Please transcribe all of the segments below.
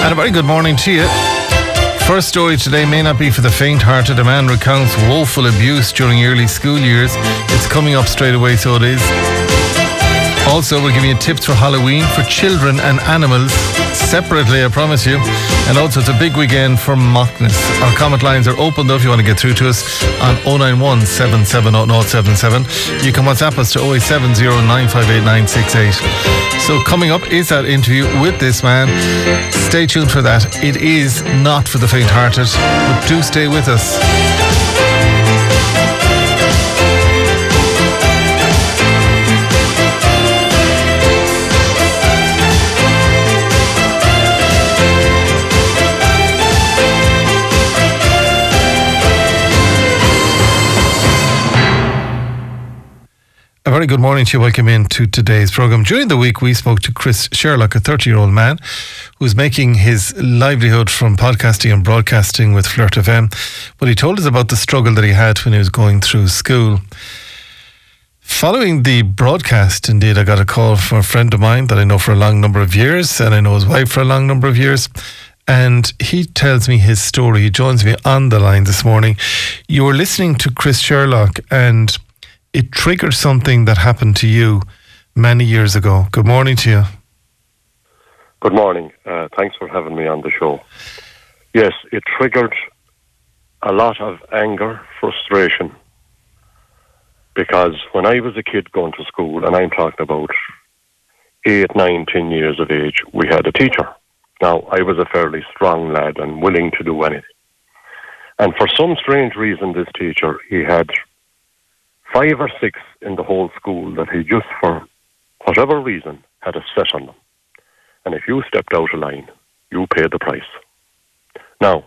And a very good morning to you. First story today may not be for the faint-hearted. A man recounts woeful abuse during early school years. It's coming up straight away, so it is. Also, we're giving you tips for Halloween for children and animals separately, I promise you. And also, it's a big weekend for Mockness. Our comment lines are open, though, if you want to get through to us on 091 770 077. You can WhatsApp us to 0870 958 968. So coming up is that interview with this man. Stay tuned for that. It is not for the faint-hearted, but do stay with us. A very good morning to you. Welcome into today's programme. During the week, we spoke to Chris Sherlock, a 30-year-old man who's making his livelihood from podcasting and broadcasting with Flirt FM. But he told us about the struggle that he had when he was going through school. Following the broadcast, indeed, I got a call from a friend of mine that I know for a long number of years, and I know his wife for a long number of years. And he tells me his story. He joins me on the line this morning. You were listening to Chris Sherlock, and it triggered something that happened to you many years ago. Good morning to you. Good morning. Thanks for having me on the show. Yes, it triggered a lot of anger, frustration, because when I was a kid going to school, and I'm talking about 8, 9, 10 years of age, we had a teacher. Now, I was a fairly strong lad and willing to do anything. And for some strange reason, this teacher, he had 5 or 6 in the whole school that he just, for whatever reason, had a set on them. And if you stepped out of line, you paid the price. Now,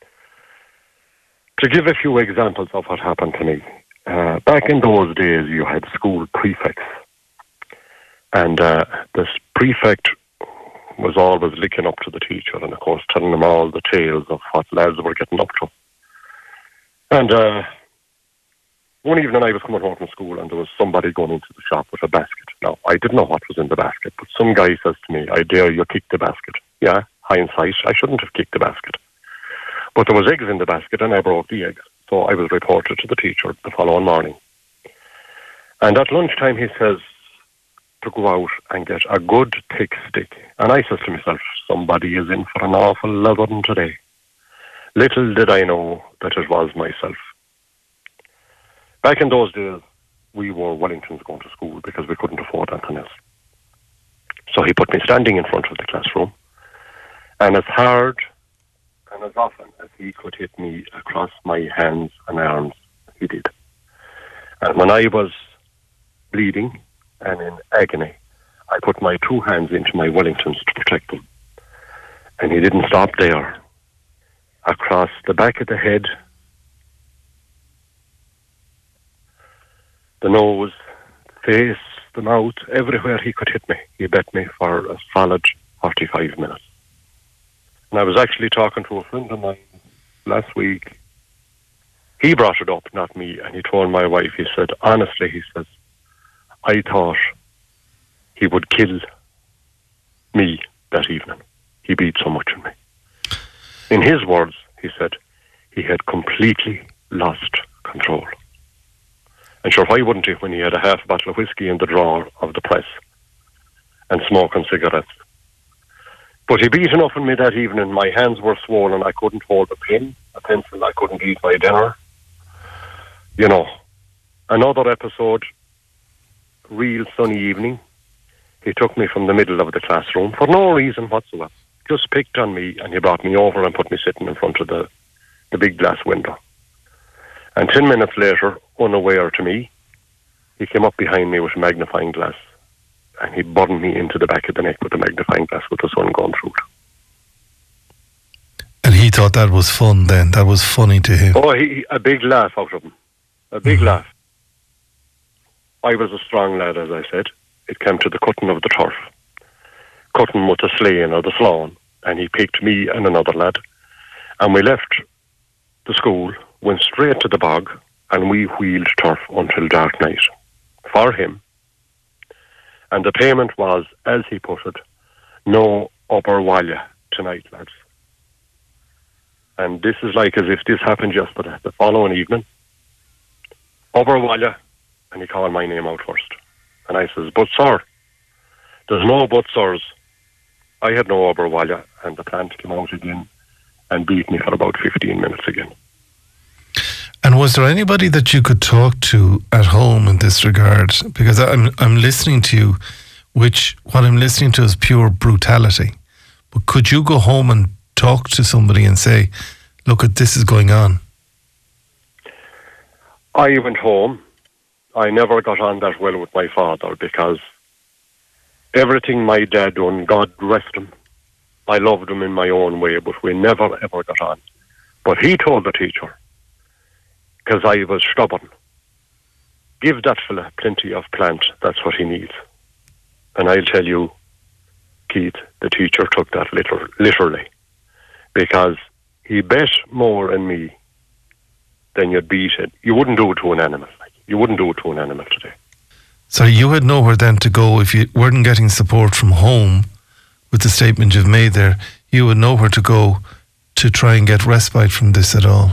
to give a few examples of what happened to me, back in those days you had school prefects. And this prefect was always licking up to the teacher and, of course, telling them all the tales of what lads were getting up to. And one evening I was coming home from school and there was somebody going into the shop with a basket. Now, I didn't know what was in the basket, but some guy says to me, I dare you kick the basket. Yeah, hindsight, I shouldn't have kicked the basket. But there was eggs in the basket and I broke the eggs. So I was reported to the teacher the following morning. And at lunchtime he says to go out and get a good thick stick. And I says to myself, somebody is in for an awful loving today. Little did I know that it was myself. Back in those days, we wore Wellingtons going to school because we couldn't afford anything else. So he put me standing in front of the classroom, and as hard and as often as he could hit me across my hands and arms, he did. And when I was bleeding and in agony, I put my 2 hands into my Wellingtons to protect them. And he didn't stop there. Across the back of the head, the nose, the face, the mouth, everywhere he could hit me. He bet me for a solid 45 minutes. And I was actually talking to a friend of mine last week. He brought it up, not me, and he told my wife, he said, honestly, he says, I thought he would kill me that evening. He beat so much in me. In his words, he said, he had completely lost control. And sure, why wouldn't he when he had a half a bottle of whiskey in the drawer of the press and smoking cigarettes? But he beat enough in me that evening. My hands were swollen. I couldn't hold a pen, a pencil. I couldn't eat my dinner. You know, another episode, real sunny evening. He took me from the middle of the classroom for no reason whatsoever. Just picked on me and he brought me over and put me sitting in front of the big glass window. And 10 minutes later, unaware to me, he came up behind me with a magnifying glass and he burned me into the back of the neck with a magnifying glass with the sun going through it. And he thought that was fun then? That was funny to him? Oh, a big laugh out of him. A big laugh. I was a strong lad, as I said. It came to the cutting of the turf. Cutting with the slaying or the sláin. And he picked me and another lad. And we left the school, went straight to the bog, and we wheeled turf until dark night for him. And the payment was, as he put it, no upper walla tonight, lads. And this is like as if this happened yesterday. The following evening, Oberwalla, and he called my name out first. And I says, but sir, there's no but sirs. I had no Oberwalla, and the plant came out again and beat me for about 15 minutes again. And was there anybody that you could talk to at home in this regard? Because I'm listening to you, which what I'm listening to is pure brutality. But could you go home and talk to somebody and say, look, this is going on? I went home. I never got on that well with my father because everything my dad done, God rest him, I loved him in my own way, but we never ever got on. But he told the teacher, because I was stubborn, give that fella plenty of plant, that's what he needs. And I'll tell you, Keith, the teacher took that literally, because he bet more in me than you'd beat it. You wouldn't do it to an animal. You wouldn't do it to an animal today. So you had nowhere then to go if you weren't getting support from home with the statement you've made there. You had nowhere to go to try and get respite from this at all.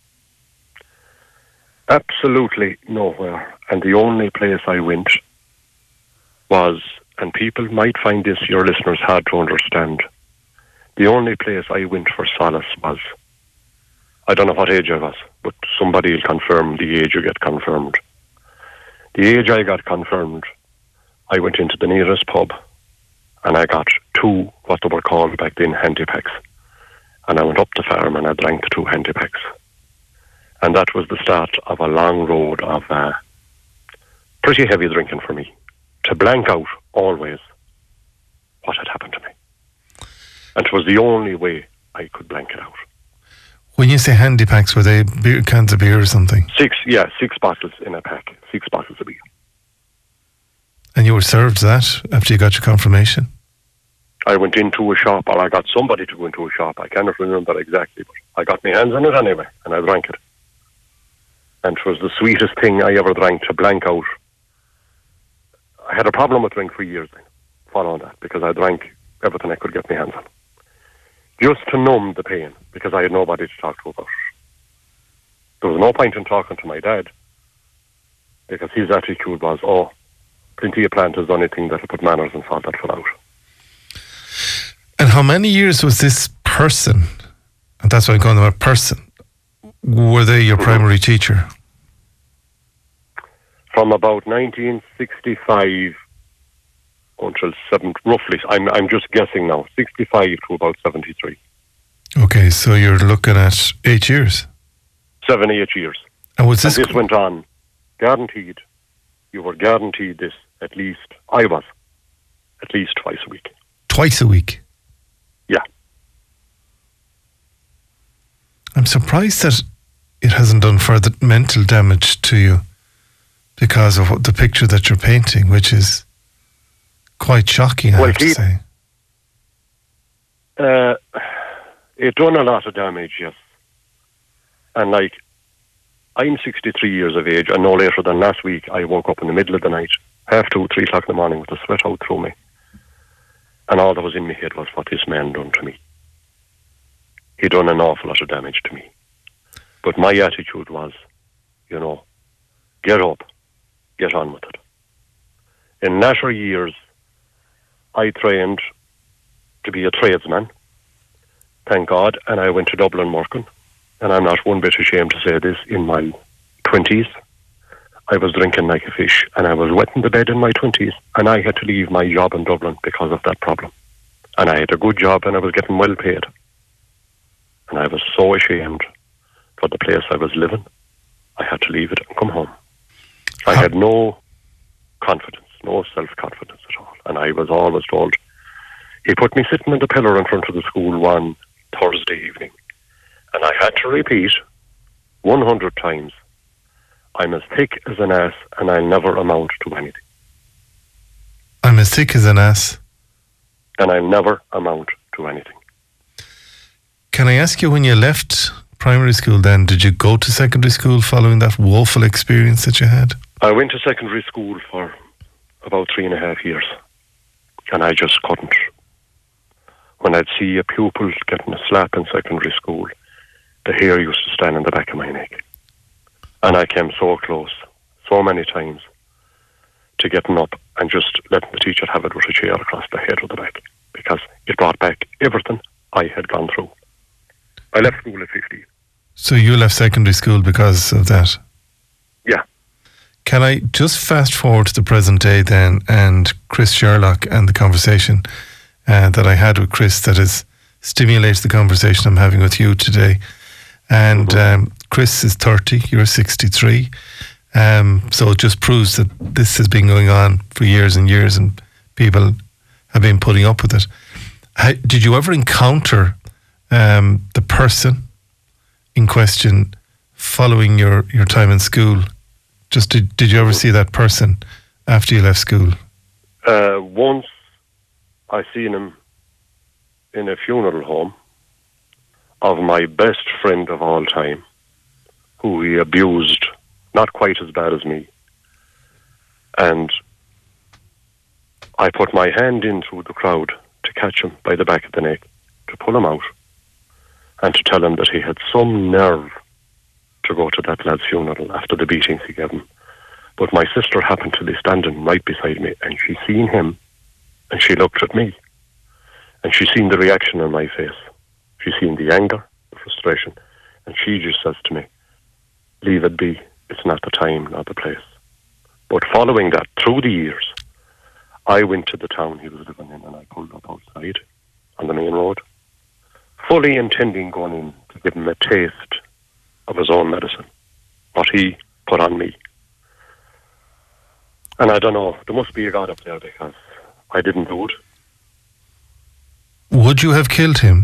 Absolutely nowhere. And the only place I went was, and people might find this, your listeners, hard to understand, the only place I went for solace was, I don't know what age I was, but somebody will confirm the age you get confirmed. The age I got confirmed, I went into the nearest pub and I got 2, what they were called back then, handy packs. And I went up the farm and I drank the 2 handy packs. And that was the start of a long road of pretty heavy drinking for me, to blank out always what had happened to me. And it was the only way I could blank it out. When you say handy packs, were they cans of beer or something? 6 bottles in a pack, 6 bottles of beer. And you were served that after you got your confirmation? I went into a shop, or I got somebody to go into a shop. I cannot remember exactly, but I got my hands on it anyway, and I drank it. And it was the sweetest thing I ever drank to blank out. I had a problem with drink for years then, following that, because I drank everything I could get my hands on. Just to numb the pain, because I had nobody to talk to about it. There was no point in talking to my dad, because his attitude was, oh, plenty of plant is the only thing that'll put manners and sort that fell out. And how many years was this person, and that's why I'm calling them a person, were they your primary teacher? From about 1965 until roughly, I'm just guessing now, 65 to about 73. Okay, so you're looking at 8 years. 7, 8 years. And was this... And this went on, guaranteed. You were guaranteed this at least, I was, at least twice a week. Twice a week? Yeah. I'm surprised that it hasn't done further mental damage to you because of the picture that you're painting, which is quite shocking, I have to say. It done a lot of damage, yes. And like, I'm 63 years of age, and no later than last week, I woke up in the middle of the night, 2:30, 3 o'clock in the morning, with the sweat out through me. And all that was in my head was what this man done to me. He done an awful lot of damage to me. But my attitude was, get up, get on with it. In latter years, I trained to be a tradesman, thank God, and I went to Dublin working. And I'm not one bit ashamed to say this, in my 20s, I was drinking like a fish, and I was wetting the bed in my 20s, and I had to leave my job in Dublin because of that problem. And I had a good job, and I was getting well paid. And I was so ashamed for the place I was living, I had to leave it and come home. I had no confidence, no self-confidence at all. And I was always told, he put me sitting in the pillar in front of the school one Thursday evening, and I had to repeat 100 times, I'm as thick as an ass and I'll never amount to anything. I'm as thick as an ass. And I'll never amount to anything. Can I ask you, when you left primary school then, did you go to secondary school following that woeful experience that you had? I went to secondary school for about 3.5 years. And I just couldn't. when I'd see a pupil getting a slap in secondary school, the hair used to stand on the back of my neck. And I came so close, so many times, to getting up and just letting the teacher have it with a chair across the head or the back, because it brought back everything I had gone through. I left school at 15. So you left secondary school because of that? Yeah. Can I just fast forward to the present day then, and Chris Sherlock and the conversation that I had with Chris that has stimulated the conversation I'm having with you today. And Chris is 30, you're 63. So it just proves that this has been going on for years and years, and people have been putting up with it. Did you ever encounter the person in question following your time in school? Just did you ever see that person after you left school? Once I seen him in a funeral home of my best friend of all time, who he abused, not quite as bad as me. And I put my hand in through the crowd to catch him by the back of the neck, to pull him out, and to tell him that he had some nerve to go to that lad's funeral after the beatings he gave him. But my sister happened to be standing right beside me, and she seen him, and she looked at me, and she seen the reaction on my face. She seen the anger, the frustration, and she just says to me, "Leave it be. It's not the time, not the place." But following that, through the years, I went to the town he was living in, and I pulled up outside on the main road, fully intending going in to give him a taste of his own medicine, what he put on me. And I don't know, there must be a God up there, because I didn't do it. Would you have killed him?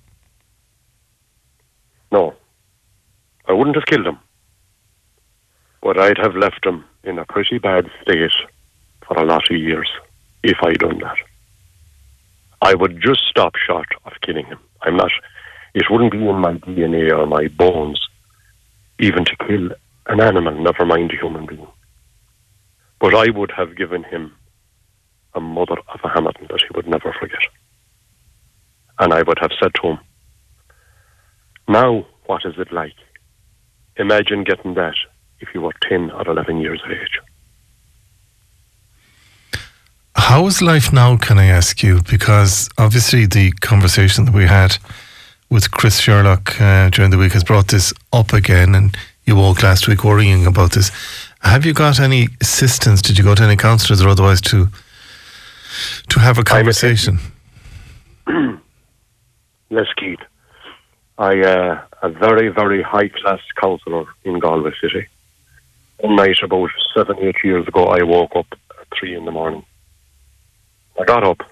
No, I wouldn't have killed him. But I'd have left him in a pretty bad state for a lot of years if I'd done that. I would just stop short of killing him. It wouldn't be in my DNA or my bones even to kill an animal, never mind a human being. But I would have given him a mother of a Hamilton that he would never forget. And I would have said to him, "Now, what is it like? Imagine getting that if you were 10 or 11 years of age." How is life now, can I ask you? Because obviously the conversation that we had with Chris Sherlock during the week has brought this up again, and you woke last week worrying about this. Have you got any assistance? Did you go to any counsellors or otherwise to have a conversation? Yes, Keith. A very, very high-class counsellor in Galway City. One night about 7, 8 years ago, I woke up at 3 in the morning. I got up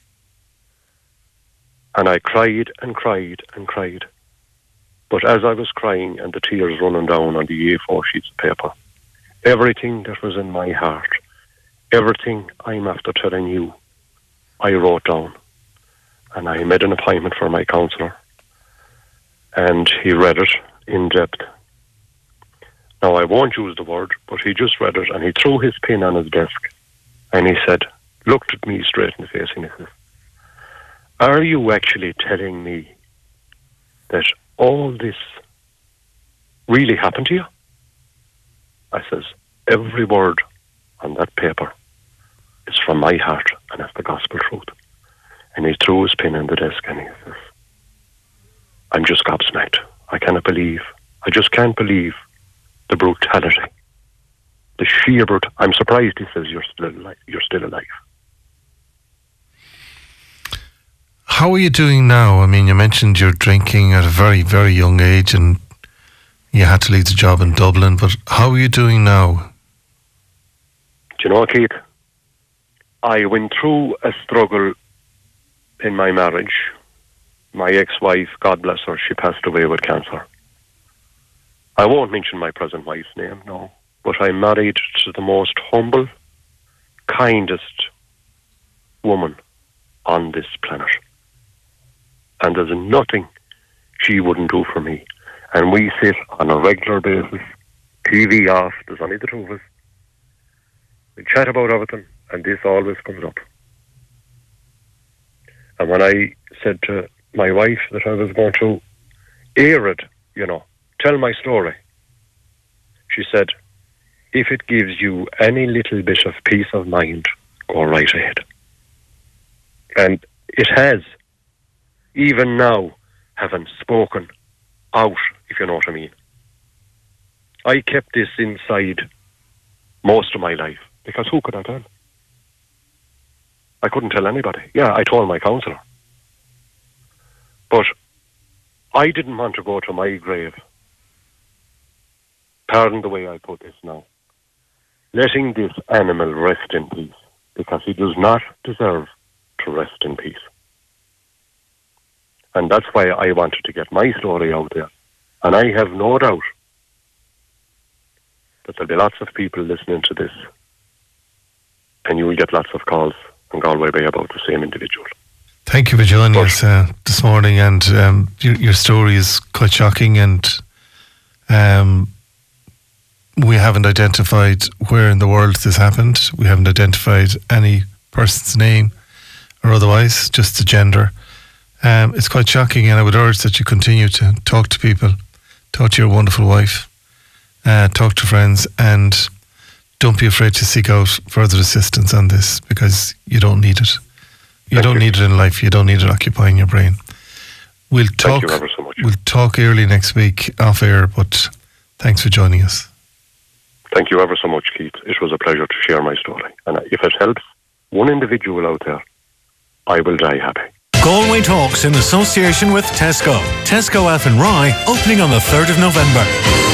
and I cried and cried and cried. But as I was crying and the tears running down on the A4 sheets of paper, everything that was in my heart, everything I'm after telling you, I wrote down. And I made an appointment for my counsellor. And he read it in depth. Now, I won't use the word, but he just read it, and he threw his pen on his desk. And he said, looked at me straight in the face, and he says, "Are you actually telling me that all this really happened to you?" I says, "Every word on that paper is from my heart, and it's the gospel truth." And he threw his pen on the desk, and he says, "I'm just gobsmacked. I just can't believe the brutality, the sheer brutality. I'm surprised," he says, "you're still alive." How are you doing now? I mean, you mentioned you're drinking at a very, very young age and you had to leave the job in Dublin, but how are you doing now? Do you know, Keith, I went through a struggle in my marriage. My ex-wife, God bless her, she passed away with cancer. I won't mention my present wife's name, no, but I'm married to the most humble, kindest woman on this planet. And there's nothing she wouldn't do for me. And we sit on a regular basis, TV off, there's only the two of us. We chat about everything, and this always comes up. And when I said to my wife that I was going to air it, tell my story, she said, if it gives you any little bit of peace of mind, go right ahead. And it has. Even now, having spoken out, if you know what I mean. I kept this inside most of my life, because who could I tell? I couldn't tell anybody. Yeah, I told my counsellor. But I didn't want to go to my grave, pardon the way I put this now, letting this animal rest in peace, because he does not deserve to rest in peace. And that's why I wanted to get my story out there. And I have no doubt that there'll be lots of people listening to this, and you will get lots of calls from Galway Bay about the same individual. Thank you for joining us this morning, and your story is quite shocking, and we haven't identified where in the world this happened. We haven't identified any person's name or otherwise, just the gender. It's quite shocking, and I would urge that you continue to talk to people, talk to your wonderful wife, talk to friends, and don't be afraid to seek out further assistance on this, because you don't need it. You don't need it in life. You don't need it occupying your brain. We'll talk. Thank you ever so much. We'll talk early next week off air, but thanks for joining us. Thank you ever so much, Keith. It was a pleasure to share my story. And if it helps one individual out there, I will die happy. Galway Talks in association with Tesco. Tesco Athenry, opening on the 3rd of November.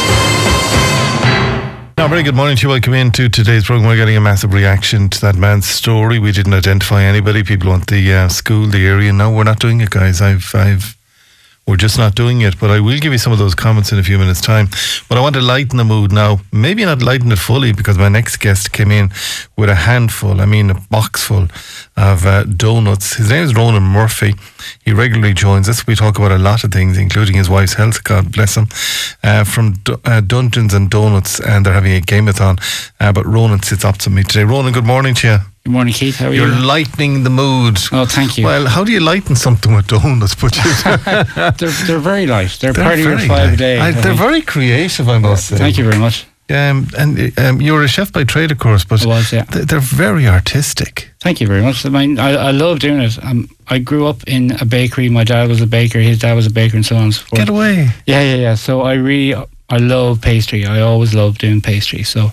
Now, very good morning to you. Welcome into today's programme. We're getting a massive reaction to that man's story. We didn't identify anybody. People want the school, the area. No, we're not doing it, guys. We're just not doing it. But I will give you some of those comments in a few minutes' time. But I want to lighten the mood now. Maybe not lighten it fully, because my next guest came in with a box full of donuts. His name is Ronan Murphy. He regularly joins us. We talk about a lot of things, including his wife's health, God bless him, from Dungeons and Donuts, and they're having a game-a-thon. But Ronan sits up to me today. Ronan, good morning to you. Good morning, Keith. How are you? You're lightening the mood. Oh, thank you. Well, how do you lighten something with donuts? They're very light. They're part of your 5 a day. They're very creative, I must say. Thank you very much. And you're a chef by trade, of course, but I was, yeah. They're very artistic. Thank you very much. I love doing it. I grew up in a bakery. My dad was a baker. His dad was a baker, and so on and so forth. Get away. Yeah. So I love pastry. I always loved doing pastry. So,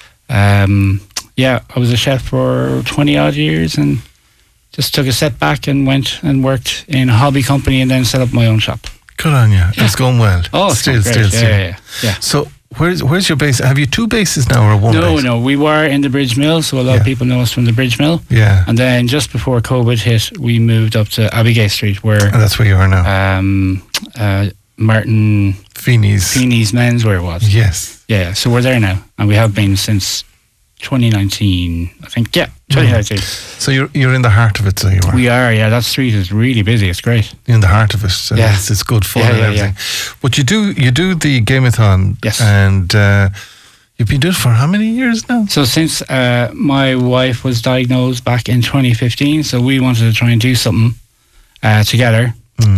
I was a chef for 20 odd years, and just took a step back and went and worked in a hobby company, and then set up my own shop. Good on you. Yeah. It's going well. Oh, still. Yeah. So where's your base? Have you two bases now, or one base? No. We were in the Bridge Mill, so a lot of people know us from the Bridge Mill. Yeah. And then just before COVID hit, we moved up to Abbygate Street, where... And that's where you are now. Martin... Feeney's Menswear was. Yes. Yeah, so we're there now. And we have been since 2019, I think. Yeah, 2019. So you're in the heart of it, so you are. We are, yeah. That street is really busy. It's great. You're in the heart of it. So yeah. It's good fun and everything. Yeah. But you do the game-a-thon. Yes. And you've been doing it for how many years now? So since my wife was diagnosed back in 2015, so we wanted to try and do something together.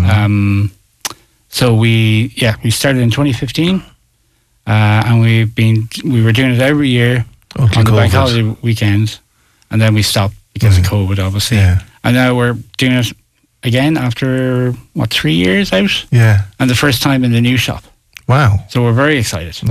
So we started in 2015, and we were doing it every year on the bank holiday weekends, and then we stopped because of COVID, obviously. Yeah. And now we're doing it again after 3 years out? Yeah. And the first time in the new shop. Wow. So we're very excited.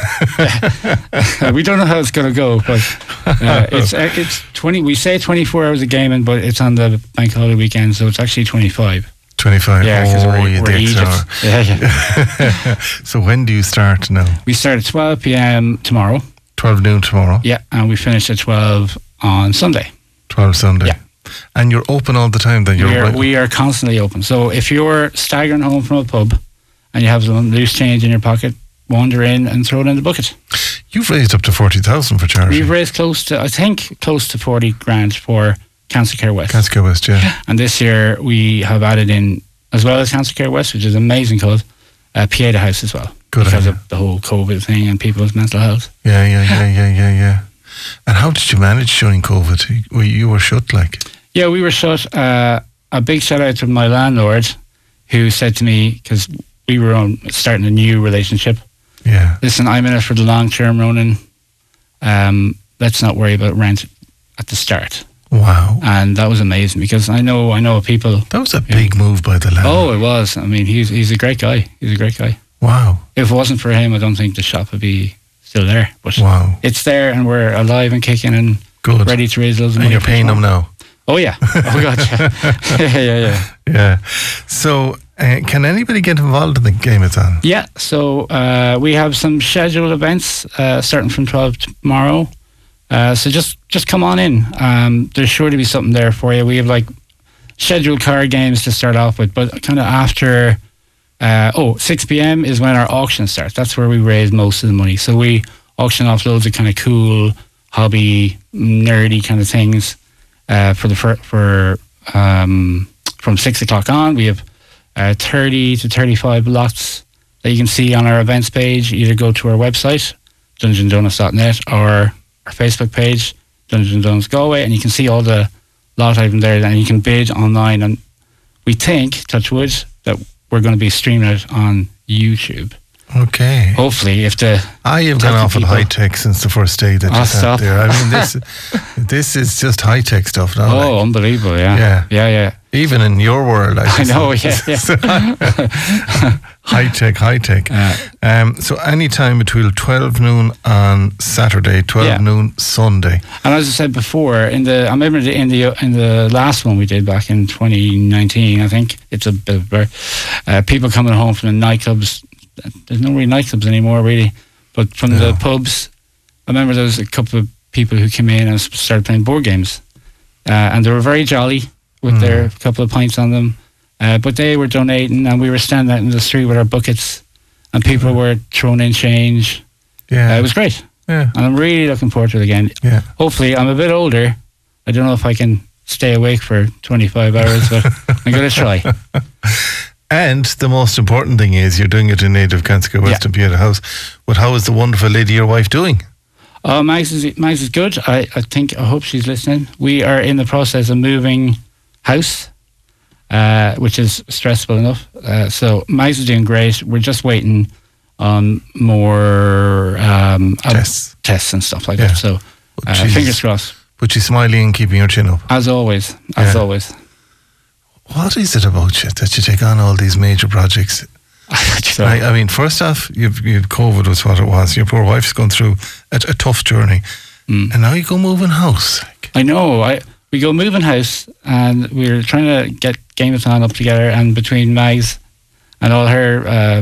We don't know how it's going to go, but it's 20. We say 24 hours of gaming, but it's on the bank holiday weekend, so it's actually 25. 25. Yeah, because we're Egypt. Yeah. So when do you start now? We start at 12 p.m. tomorrow. 12 noon tomorrow? Yeah, and we finish at 12 on Sunday. 12 Sunday? Yeah. And you're open all the time then? We are constantly open. So if you're staggering home from a pub and you have some loose change in your pocket, wander in and throw it in the bucket. You've raised up to 40,000 for charity. We've raised close to 40 grand for Cancer Care West. Cancer Care West, yeah. And this year we have added in, as well as Cancer Care West, which is an amazing cause, Pieta House as well. Good because of the whole COVID thing and people's mental health. Yeah. And how did you manage during COVID? You were shut, like? Yeah, we were shut. a big shout out to my landlord, who said to me, because we were starting a new relationship. Yeah. Listen, I'm in it for the long term, Ronan. Let's not worry about rent at the start. Wow. And that was amazing, because I know people. That was a big move by the landlord. Oh, it was. I mean, he's a great guy. He's a great guy. Wow. If it wasn't for him, I don't think the shop would be still there. But wow. It's there, and we're alive and kicking and good. Ready to raise loads of money. And you're paying them now? Oh, yeah. Oh, God, yeah. Yeah. So, can anybody get involved in the Gameathon? Yeah. So, we have some scheduled events starting from 12 tomorrow. So just come on in. There's sure to be something there for you. We have like scheduled card games to start off with, but kind of after 6 p.m. is when our auction starts. That's where we raise most of the money. So we auction off loads of kind of cool, hobby, nerdy kind of things from 6 o'clock on. We have 30 to 35 lots that you can see on our events page. Either go to our website, dungeondonuts.net, or our Facebook page, Dungeon Donuts Galway, and you can see all the lot items there, and you can bid online. And we think, touch wood, that we're going to be streaming it on YouTube. Okay. Hopefully, if the I have gone off on high tech since the first day that you sat there. I mean, this is just high tech stuff now. Oh, like. Unbelievable! Yeah. Even in your world, I know. Yeah. High tech. So any time between 12 noon on Saturday, 12 noon Sunday. And as I said before, I remember in the last one we did back in 2019, I think it's a bit of people coming home from the nightclubs. There's no really nightclubs anymore, really, but from the pubs. I remember there was a couple of people who came in and started playing board games, and they were very jolly with their couple of pints on them. But they were donating, and we were standing out in the street with our buckets, and people were throwing in change. Yeah, it was great. Yeah, and I'm really looking forward to it again. Yeah, hopefully I'm a bit older. I don't know if I can stay awake for 25 hours, but I'm going to try. And the most important thing is you're doing it in native Kanska Western Pieta House. But how is the wonderful lady, your wife, doing? Oh, Mags is good. I hope she's listening. We are in the process of moving house, which is stressful enough. So Mags is doing great. We're just waiting on more tests and stuff like that. So fingers crossed. But she's smiling and keeping her chin up. As always. What is it about you that you take on all these major projects? I mean, first off, COVID was what it was. Your poor wife's gone through a tough journey. And now you go moving house. I know. We go moving house, and we're trying to get Gameathon up together, and between Mags and all her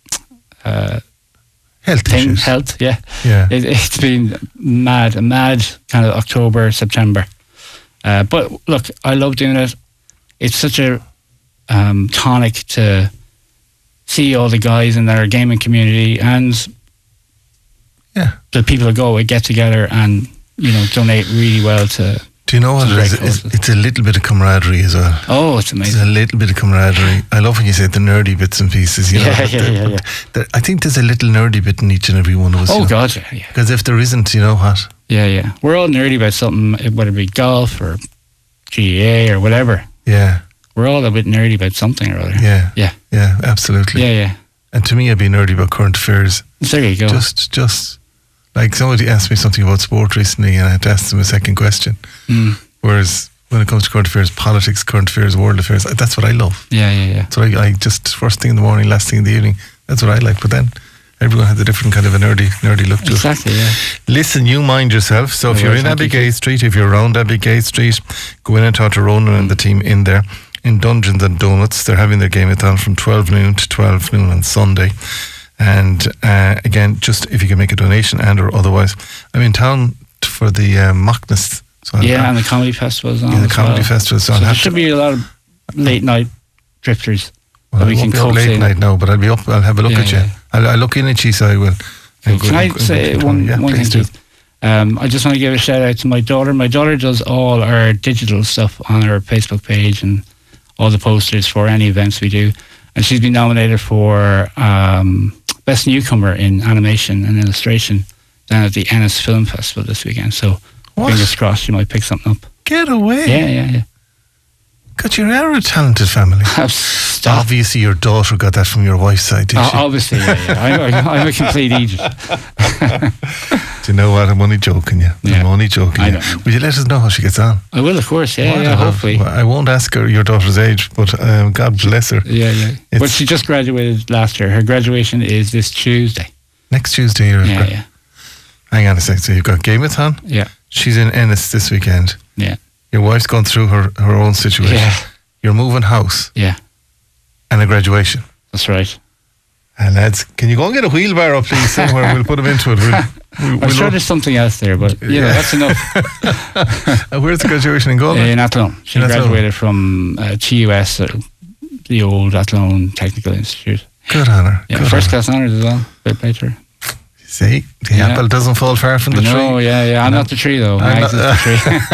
health, yeah. It's been a mad kind of October, September. But look, I love doing it. It's such a tonic to see all the guys in their gaming community and the people that go get together and donate really well to. Do you know what it is? It's a little bit of camaraderie as well. Oh, it's amazing. It's a little bit of camaraderie. I love when you say the nerdy bits and pieces. Yeah. I think there's a little nerdy bit in each and every one of us. Oh, God, yeah. Because if there isn't, you know what? Yeah. We're all nerdy about something, whether it be golf or GEA or whatever. Yeah. We're all a bit nerdy about something or other. Yeah, absolutely. Yeah. And to me, I'd be nerdy about current affairs. There you go. Just like somebody asked me something about sport recently, and I had to ask them a second question. Whereas when it comes to current affairs, politics, current affairs, world affairs, that's what I love. Yeah. So I just first thing in the morning, last thing in the evening, that's what I like. But then everyone has a different kind of a nerdy look to it. Exactly, yeah. Listen, you mind yourself. So if you're in Abbey Street, if you're around Abbey Street, go in and talk to Ronan and the team in there. In Dungeons and Donuts, they're having their Gameathon from 12 noon to 12 noon on Sunday. And again, just if you can make a donation and or otherwise, I'm in town for the Mockness. So and the comedy festival is on. Yeah, the comedy festival is on. So there should be a lot of late night drifters. Well, I won't be up late night now, but I'll be up. I'll have a look at you. I'll look in at you, so I will. Can I say one thing, Keith? I just want to give a shout out to my daughter. My daughter does all our digital stuff on her Facebook page and all the posters for any events we do. And she's been nominated for Best Newcomer in Animation and Illustration down at the Ennis Film Festival this weekend. So fingers crossed she might pick something up. Get away. Yeah. God, you are a talented family. Obviously, your daughter got that from your wife's side, did she? Obviously, yeah. I'm a complete idiot. Do you know what? I'm only joking you. Yeah. I'm only joking you. Will you let us know how she gets on? I will, of course. Yeah, hopefully. I won't ask her your daughter's age, but God bless her. Yeah. But she just graduated last year. Her graduation is this Tuesday. Next Tuesday. Yeah. Hang on a second. So you've got Gameathon? Yeah. She's in Ennis this weekend. Yeah. Your wife's gone through her own situation. Yeah. You're moving house. Yeah. And a graduation. That's right. And lads, can you go and get a wheelbarrow, please, somewhere? We'll put them into it. I'm sure there's something else there, but that's enough. Where's the graduation in Galway? In Athlone. She graduated from TUS, the old Athlone Technical Institute. Good on her. Yeah, first class honours as well. Great play to her. See, the apple doesn't fall far from the tree. No, yeah. I'm not the tree, though. Mags is the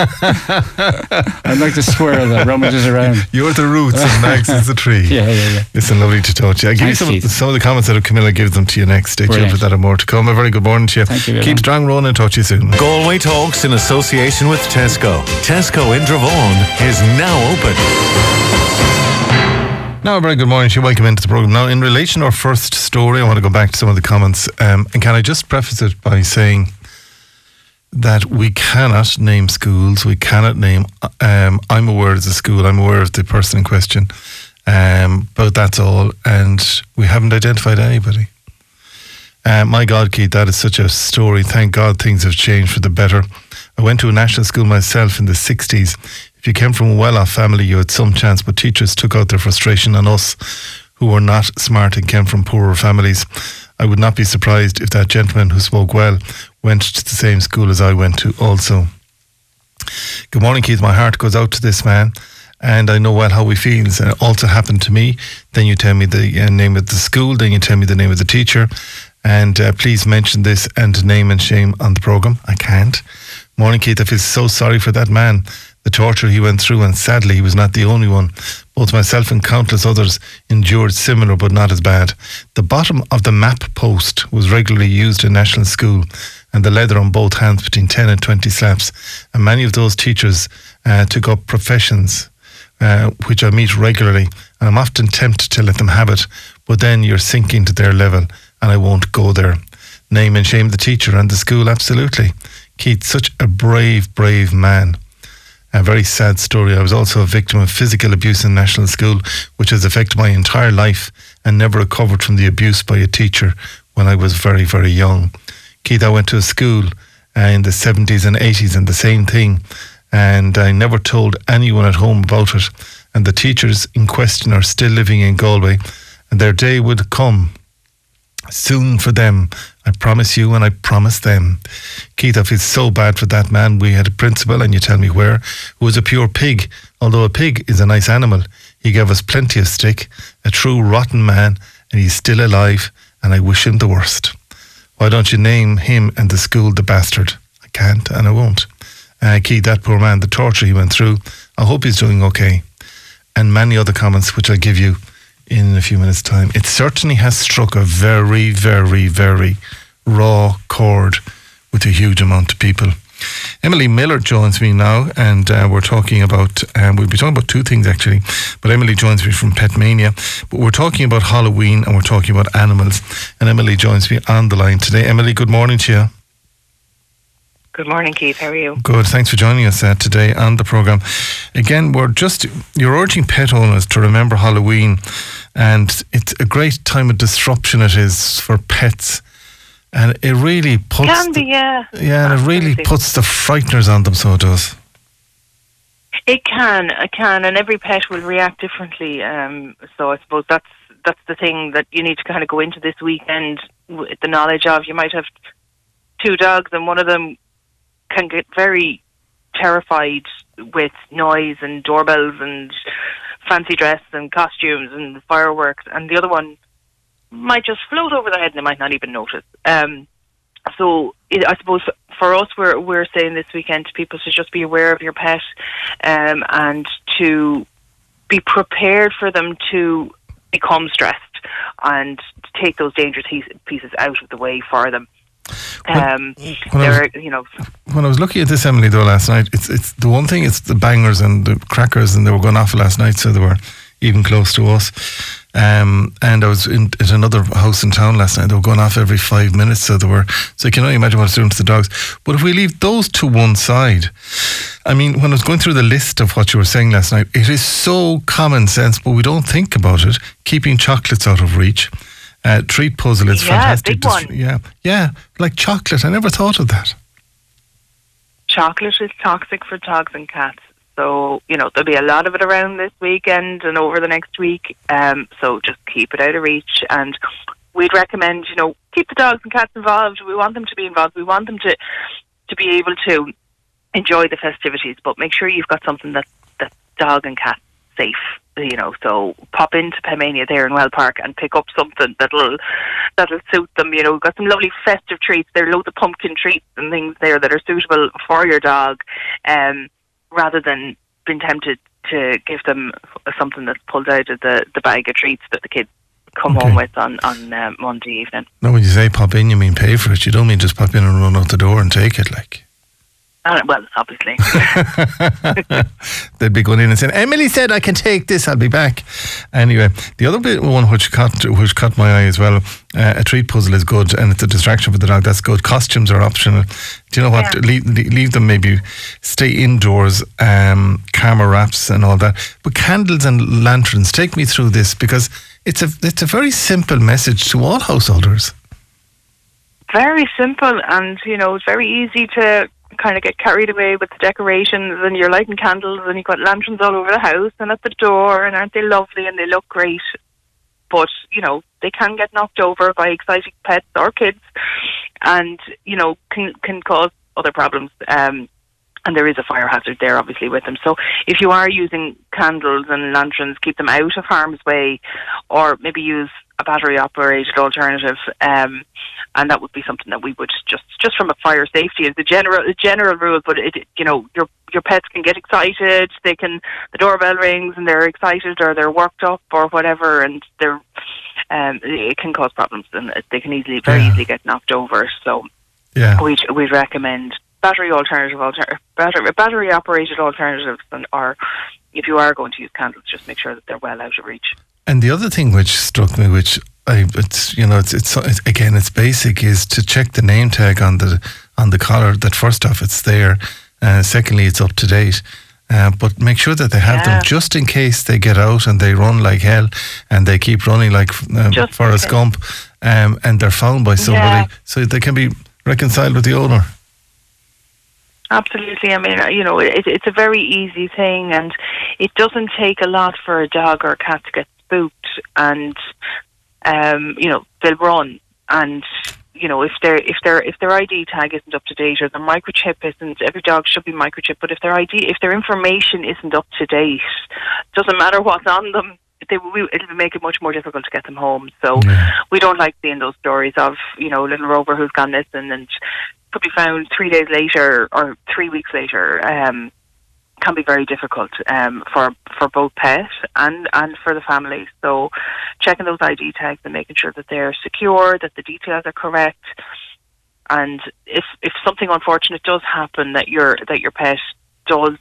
tree. I'm like the squirrel that rummages around. You're the roots and Mags is the tree. Yeah. Listen, lovely to talk to you. I'll give you some of the comments that Camilla gives them to you next. Stay tuned for that and more to come. A very good morning to you. Thank you. Keep strong, Ronan. Talk to you soon. Galway Talks in association with Tesco. Tesco in Dravon is now open. Now, a very good morning to you. Welcome into the programme. Now, in relation to our first story, I want to go back to some of the comments. And can I just preface it by saying that we cannot name schools. We cannot name... I'm aware of the school. I'm aware of the person in question. But that's all. And we haven't identified anybody. My God, Keith, that is such a story. Thank God things have changed for the better. I went to a national school myself in the 60s. If you came from a well-off family, you had some chance, but teachers took out their frustration on us who were not smart and came from poorer families. I would not be surprised if that gentleman who spoke well went to the same school as I went to also. Good morning, Keith. My heart goes out to this man, and I know well how he feels. It also happened to me. Then you tell me the name of the school, then you tell me the name of the teacher, and please mention this and name and shame on the programme. I can't. Morning, Keith. I feel so sorry for that man. The torture he went through, and sadly he was not the only one. Both myself and countless others endured similar but not as bad. The bottom of the map post was regularly used in national school, and the leather on both hands between 10 and 20 slaps. And many of those teachers took up professions which I meet regularly, and I'm often tempted to let them have it, but then you're sinking to their level, and I won't go there. Name and shame the teacher and the school, absolutely. Keith, such a brave man. A very sad story. I was also a victim of physical abuse in national school, which has affected my entire life and never recovered from the abuse by a teacher when I was very, very young. Keith, I went to a school in the 70s and 80s and the same thing, and I never told anyone at home about it. And the teachers in question are still living in Galway, and their day would come soon for them. I promise you, and I promise them. Keith, I feel so bad for that man. We had a principal, and you tell me where, who was a pure pig. Although a pig is a nice animal, he gave us plenty of stick. A true rotten man, and he's still alive, and I wish him the worst. Why don't you name him and the school the bastard? I can't, and I won't. Keith, that poor man, the torture he went through, I hope he's doing okay. And many other comments, which I'll give you in a few minutes' time. It certainly has struck a very, very, very raw chord with a huge amount of people. Emily Miller joins me now, and we're talking about, we'll be talking about two things actually, but Emily joins me from Petmania, but we're talking about Halloween and we're talking about animals, and Emily joins me on the line today. Emily, good morning to you. Good morning, Keith. How are you? Good. Thanks for joining us today on the programme. Again, you're urging pet owners to remember Halloween, and it's a great time of disruption it is for pets. And it really puts... Can be, yeah. Yeah, and it really puts the frighteners on them, so it does. It can, and every pet will react differently. So I suppose that's the thing that you need to kind of go into this weekend with the knowledge of. You might have two dogs, and one of them can get very terrified with noise and doorbells and fancy dress and costumes and fireworks, and the other one might just float over their head and they might not even notice. So I suppose for us, we're saying this weekend to people to just be aware of your pet, and to be prepared for them to become stressed and to take those dangerous pieces out of the way for them. When I was looking at this, Emily, though, last night, it's the one thing, it's the bangers and the crackers, and they were going off last night, so they were even close to us. And I was at another house in town last night. They were going off every 5 minutes, so you can only imagine what it's doing to the dogs. But if we leave those to one side, I mean, when I was going through the list of what you were saying last night, it is so common sense, but we don't think about it. Keeping chocolates out of reach. Treat puzzle is fantastic. Big one. Yeah, like chocolate. I never thought of that. Chocolate is toxic for dogs and cats. So, there'll be a lot of it around this weekend and over the next week. So just keep it out of reach. And we'd recommend, keep the dogs and cats involved. We want them to be involved. We want them to be able to enjoy the festivities, but make sure you've got something that's dog and cat safe. So pop into Petmania there in Well Park and pick up something that'll suit them. We've got some lovely festive treats. There are loads of pumpkin treats and things there that are suitable for your dog. Rather than being tempted to give them something that's pulled out of the bag of treats that the kids come home with on Monday evening. No, when you say pop in, you mean pay for it. You don't mean just pop in and run out the door and take it, like. Well, obviously. They'd be going in and saying, Emily said I can take this, I'll be back. Anyway, the other one which caught my eye as well, a treat puzzle is good and it's a distraction for the dog, that's good. Costumes are optional. Do you know what? Yeah. Leave them, maybe stay indoors, camera wraps and all that. But candles and lanterns, take me through this, because it's a very simple message to all householders. Very simple, and it's very easy to kind of get carried away with the decorations, and you're lighting candles and you've got lanterns all over the house and at the door, and aren't they lovely and they look great, but they can get knocked over by exciting pets or kids, and can cause other problems, and there is a fire hazard there obviously with them. So if you are using candles and lanterns, keep them out of harm's way, or maybe use a battery operated alternative, and that would be something that we would just from a fire safety as a general rule. But your pets can get excited. The doorbell rings and they're excited or they're worked up or whatever, and it can cause problems, and they can very easily get knocked over. So we'd recommend battery operated alternatives, or if you are going to use candles, just make sure that they're well out of reach. And the other thing which struck me, it's basic, is to check the name tag on the collar. That first off, it's there. Secondly, it's up to date. But make sure that they have them just in case they get out and they run like hell and they keep running like Forrest Gump, and they're found by somebody, so they can be reconciled with the owner. Absolutely. I mean, it's a very easy thing, and it doesn't take a lot for a dog or a cat to get spooked, and they'll run, and if their ID tag isn't up to date or their microchip isn't, every dog should be microchipped, but if their information isn't up to date, doesn't matter what's on them, it'll make it much more difficult to get them home. So we don't like seeing those stories of little Rover who's gone missing and could be found 3 days later or 3 weeks later. Can be very difficult for both pet and for the family. So checking those ID tags and making sure that they're secure, that the details are correct, and if something unfortunate does happen, that your pet does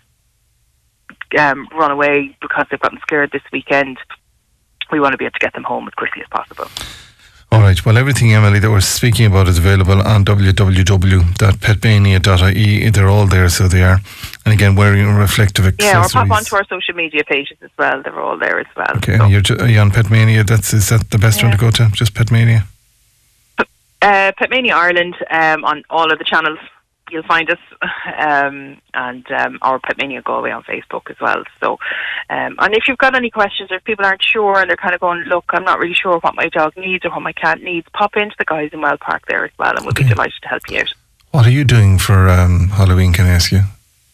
run away because they've gotten scared this weekend, we want to be able to get them home as quickly as possible. All right. Well, everything, Emily, that we're speaking about is available on www.petmania.ie. They're all there, so they are. And again, wearing reflective accessories. Yeah, or pop onto our social media pages as well. They're all there as well. Okay, so. Are you on Petmania? Is that the best one to go to? Just Petmania? Petmania Ireland, on all of the channels. You'll find us, and our Petmania Galway on Facebook as well. So, and if you've got any questions, or if people aren't sure and they're kind of going, look, I'm not really sure what my dog needs or what my cat needs, pop into the guys in Well Park there as well, and we'll be delighted to help you out. What are you doing for Halloween, can I ask you?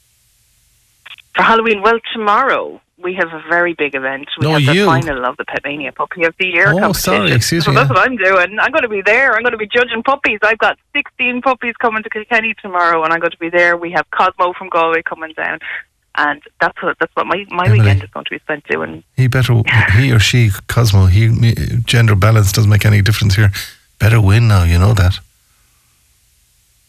For Halloween, well, tomorrow we have a very big event. We have the final of the Petmania Puppy of the Year competition. Sorry, excuse me. So that's what I'm doing. I'm going to be there. I'm going to be judging puppies. I've got 16 puppies coming to Kilkenny tomorrow, and I'm going to be there. We have Cosmo from Galway coming down, and that's what my weekend is going to be spent doing. He or she, Cosmo, gender balance doesn't make any difference here. Better win now, you know that.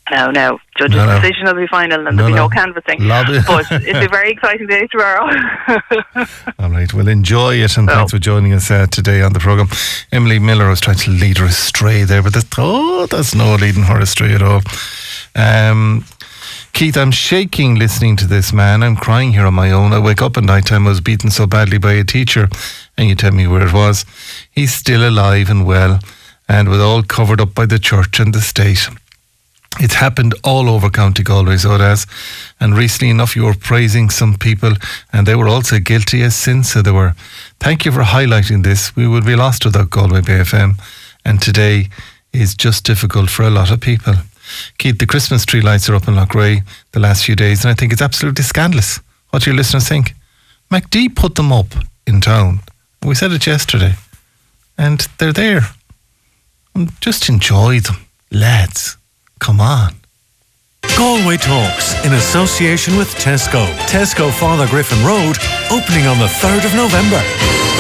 No. Judge's decision will be final and there'll be no canvassing. But it's a very exciting day tomorrow. All right, well, enjoy it, and thanks for joining us today on the programme. Emily Miller was trying to lead her astray there, but that's no leading her astray at all. Keith, I'm shaking listening to this, man. I'm crying here on my own. I wake up at night time. I was beaten so badly by a teacher, and you tell me where it was. He's still alive and well, and with all covered up by the church and the state. It's happened all over County Galway, so it has. And recently enough, you were praising some people, and they were also guilty as sin, so they were. Thank you for highlighting this. We would be lost without Galway Bay FM, and today is just difficult for a lot of people. Keith, the Christmas tree lights are up in Loughrea the last few days, and I think it's absolutely scandalous. What do your listeners think? MacD put them up in town. We said it yesterday, and they're there. Just enjoy them, lads. Come on. Galway Talks in association with Tesco. Tesco Father Griffin Road, opening on the 3rd of November.